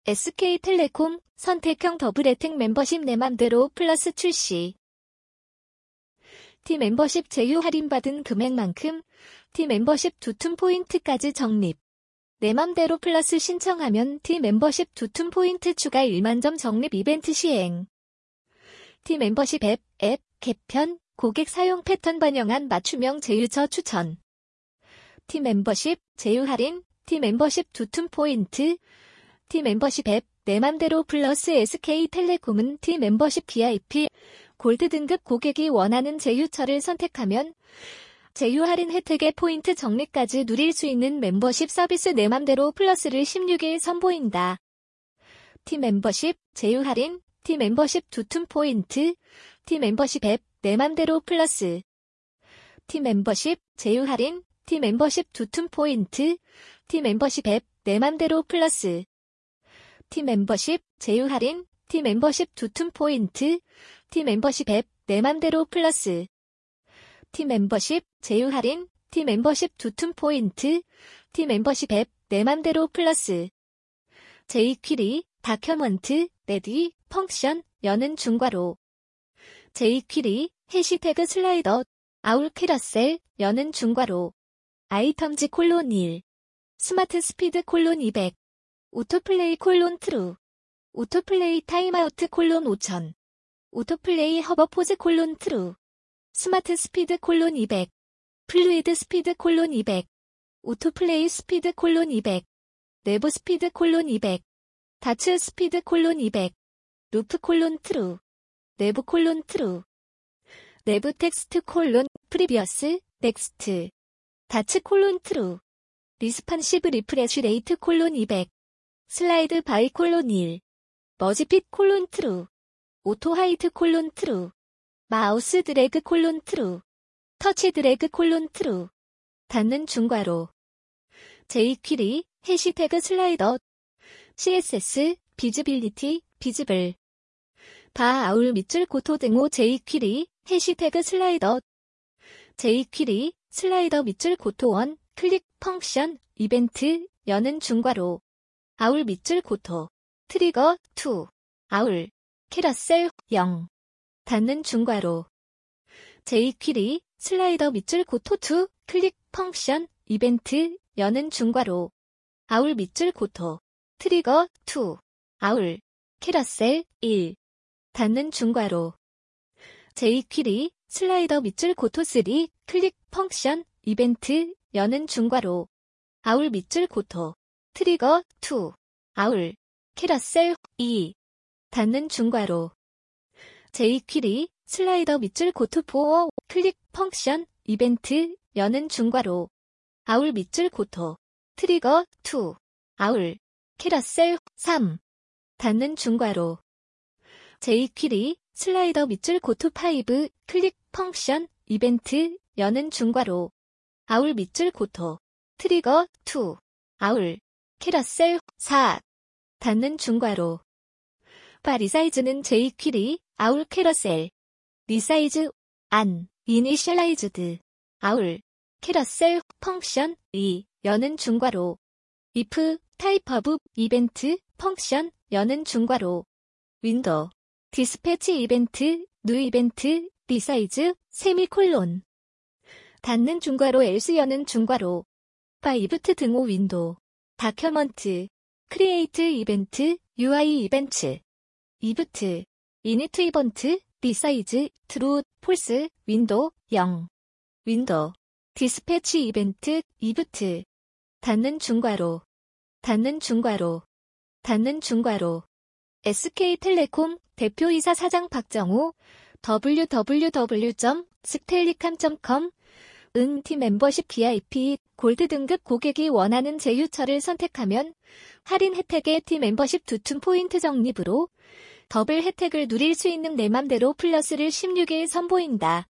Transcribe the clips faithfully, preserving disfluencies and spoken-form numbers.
에스케이텔레콤 선택형 더블 혜택 멤버십 내 맘대로 플러스 출시. T 멤버십 제휴 할인받은 금액만큼 T 멤버십 두툼 포인트까지 적립. 내 맘대로 플러스 신청하면 T 멤버십 두툼 포인트 추가 일만 점 적립 이벤트 시행. T 멤버십 앱, 앱, 개편, 고객 사용 패턴 반영한 맞춤형 제휴처 추천. T 멤버십, 제휴 할인, T 멤버십 두툼 포인트, T 멤버십 앱, 내 맘대로 플러스 에스케이텔레콤은 T 멤버십 브이아이피, 골드 등급 고객이 원하는 제휴처를 선택하면 제휴 할인 혜택의 포인트 적립까지 누릴 수 있는 멤버십 서비스 내 맘대로 플러스를 십육 일 선보인다. T 멤버십, 제휴 할인, T 멤버십 두툼 포인트, T 멤버십 앱, 내 맘대로 플러스. T 멤버십, 제휴 할인, T 멤버십 두툼 포인트, T 멤버십 앱, 내 맘대로 플러스. T 멤버십, 제휴 할인, T 멤버십 두툼 포인트, T 멤버십 앱, 내 맘대로 플러스. T 멤버십, 제휴 할인, T 멤버십 두툼 포인트, T 멤버십 앱, 내 맘대로 플러스. 제이퀴리, 다큐먼트, 레디, 펑션, 여는 중괄호. 제이퀴리, 해시태그 슬라이더, 아울 캐러셀, 여는 중괄호. 아이템즈 콜론 일. 스마트 스피드 콜론 이백. 오토플레이 콜론 트루. 오토플레이 타임아우트 콜론 오천. 오토플레이 허버포즈 콜론 트루. 스마트 스피드 콜론 이백. 플루이드 스피드 콜론 이백. 오토플레이 스피드 콜론 이백. 내부 스피드 콜론 이백. 다츠 스피드 콜론 이백. 루프 콜론 트루. 내부 콜론 트루. 내부 텍스트 콜론 프리비어스 넥스트. 다츠 콜론 트루. 리스판시브 리프레쉬 레이트 콜론 이백. 슬라이드 바이 콜론 일. 머지핏 콜론 트루. 오토 하이트 콜론 트루. 마우스 드래그 콜론 트루. 터치 드래그 콜론 트루. 닫는 중괄호. 제이퀴리, 해시태그 슬라이더. 씨에스에스, 비즈빌리티, 비즈블. 바 아울 밑줄 고토 등호 제이퀴리, 해시태그 슬라이더. 제이퀴리, 슬라이더 밑줄 고토 원, 클릭, 펑션, 이벤트, 여는 중괄호. 아울 밑줄 고토. 트리거, 이. 아울. 캐러셀, 영. 닫는 중괄호. 제이퀴리, 슬라이더 밑줄 고토 이, 클릭, 펑션, 이벤트, 여는 중괄호. 아울 밑줄 고토. 트리거, 이. 아울. 캐러셀, 일. 닫는 중괄호. 제이퀴리, 슬라이더 밑줄 고토 삼, 클릭, 펑션, 이벤트, 여는 중괄호. 아울 밑줄 고토. 트리거, 이. 아울. 캐러셀, 이. 닫는 중괄호. 제이퀴리, 슬라이더 밑줄 고토 사, 클릭, 펑션, 이벤트, 여는 중괄호. 아울 밑줄 고토. 트리거, 이. 아울. 캐러셀, 삼. 닫는 중괄호. 제이퀴리, 슬라이더 밑줄 고토 오, 클릭, 펑션, 이벤트, 여는 중괄호. 아울 밑줄 고토. 트리거, 이. 아울. 캐러셀, 사. 닫는 중괄호. 바 리사이즈는 제이퀴리, 아울 캐러셀. 리사이즈, 안, 이니셜라이즈드. 아울. 캐러셀, 펑션, 이, 여는 중괄호. if, 타입 오브, 이벤트, 펑션, 여는 중괄호. 윈도우. 디스패치 이벤트, 뉴 이벤트, 리사이즈, 세미콜론. 닫는 중괄호 else 여는 중괄호. 바 이브트 등호 윈도우. 다큐먼트. 크리에이트 이벤트, 유아이 이벤트. 이브트. 이니트 이번트, 리사이즈, 트루, 폴스, 윈도우, 영. 윈도우. 디스패치 이벤트, 이브트. 닫는 중괄호. 닫는 중괄호. 닫는 중괄호. 에스케이텔레콤 대표이사 사장 박정우. 더블유 더블유 더블유 점 스텔리캄 점 컴. 응, T 멤버십 브이아이피, 골드 등급 고객이 원하는 제휴처를 선택하면 할인 혜택의 T 멤버십 두툼 포인트 적립으로 더블 혜택을 누릴 수 있는 내 맘대로 플러스를 십육 일 선보인다.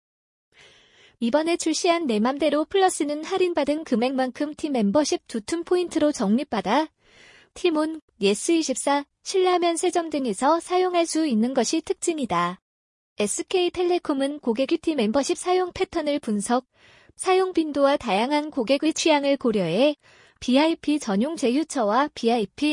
이번에 출시한 내 맘대로 플러스는 할인받은 금액만큼 T 멤버십 두툼 포인트로 적립받아 티몬, 예스이십사, 신라면 세점 등에서 사용할 수 있는 것이 특징이다. 에스케이텔레콤은 고객의 T 멤버십 사용 패턴을 분석, 사용 빈도와 다양한 고객의 취향을 고려해 브이아이피 전용 제휴처와 브이아이피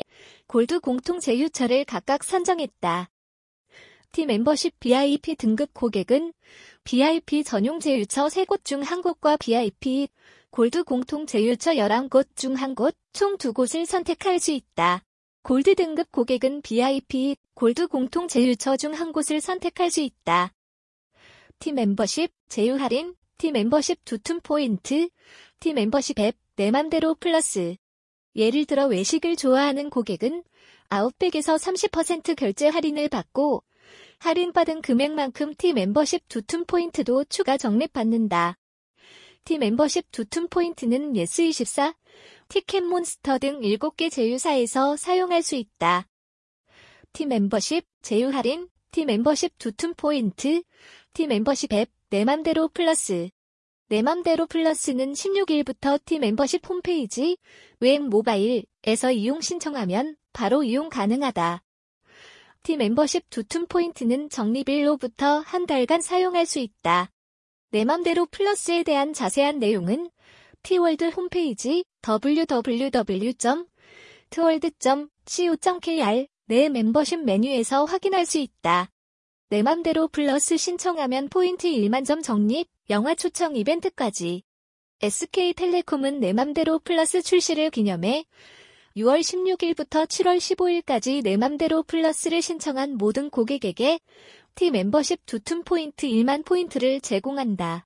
골드 공통 제휴처를 각각 선정했다. T 멤버십 브이아이피 등급 고객은 브이아이피 전용 제휴처 세 곳 중 한 곳과 브이아이피 골드 공통 제휴처 열한 곳 중 한 곳, 총 두 곳을 선택할 수 있다. 골드 등급 고객은 브이아이피 골드 공통 제휴처 중 한 곳을 선택할 수 있다. T 멤버십 제휴 할인, T 멤버십 두툼 포인트, T 멤버십 앱 내 맘대로 플러스. 예를 들어 외식을 좋아하는 고객은 아웃백에서 삼십 퍼센트 결제 할인을 받고 할인받은 금액만큼 T 멤버십 두툼 포인트도 추가 적립받는다. T 멤버십 두툼 포인트는 예스이십사, 티켓몬스터 등 일곱 개 제휴사에서 사용할 수 있다. T 멤버십 제휴 할인, T 멤버십 두툼 포인트, T 멤버십 앱 내 맘대로 플러스. 내 맘대로 플러스는 십육 일부터 T 멤버십 홈페이지, 웹 모바일에서 이용 신청하면 바로 이용 가능하다. T 멤버십 두툼 포인트는 적립일로부터 한 달간 사용할 수 있다. 내 맘대로 플러스에 대한 자세한 내용은 T월드 홈페이지 더블유 더블유 더블유 점 트월드 점 씨오 점 케이알 내 멤버십 메뉴에서 확인할 수 있다. 내 맘대로 플러스 신청하면 포인트 일만 점 적립, 영화 초청 이벤트까지. 에스케이텔레콤은 내 맘대로 플러스 출시를 기념해 유월 십육일부터 칠월 십오일까지 내 맘대로 플러스를 신청한 모든 고객에게 T 멤버십 두툼 포인트 일만 포인트를 제공한다.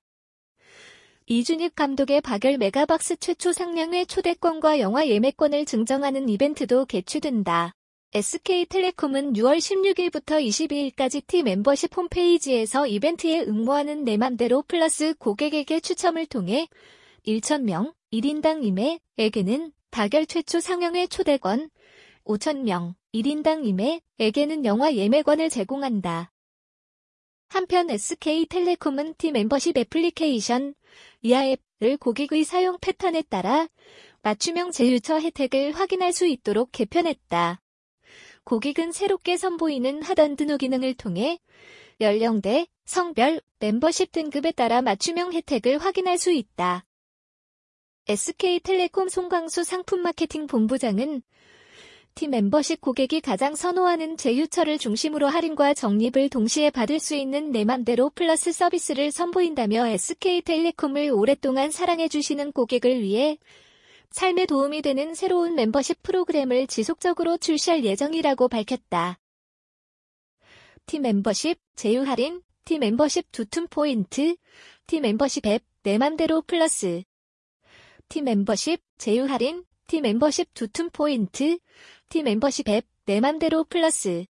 이준익 감독의 박열 메가박스 최초 상영회 초대권과 영화 예매권을 증정하는 이벤트도 개최된다. 에스케이텔레콤은 유월 십육일부터 이십이일까지 T 멤버십 홈페이지에서 이벤트에 응모하는 내 맘대로 플러스 고객에게 추첨을 통해 천 명, 일 인당 이 매에게는 박열 최초 상영회 초대권, 오천 명, 일 인당 이 매에게는 영화 예매권을 제공한다. 한편 에스케이텔레콤은 T 멤버십 애플리케이션, 이하 앱을 고객의 사용 패턴에 따라 맞춤형 제휴처 혜택을 확인할 수 있도록 개편했다. 고객은 새롭게 선보이는 하단 등록 기능을 통해 연령대, 성별, 멤버십 등급에 따라 맞춤형 혜택을 확인할 수 있다. 에스케이텔레콤 송광수 상품 마케팅 본부장은 T 멤버십 고객이 가장 선호하는 제휴처를 중심으로 할인과 적립을 동시에 받을 수 있는 내 맘대로 플러스 서비스를 선보인다며 에스케이텔레콤을 오랫동안 사랑해주시는 고객을 위해 삶에 도움이 되는 새로운 멤버십 프로그램을 지속적으로 출시할 예정이라고 밝혔다. T 멤버십 제휴 할인, T 멤버십 두툼 포인트, T 멤버십 앱 내 맘대로 플러스. T 멤버십 제휴 할인, T 멤버십 두툼 포인트, T 멤버십 앱 내 맘대로 플러스.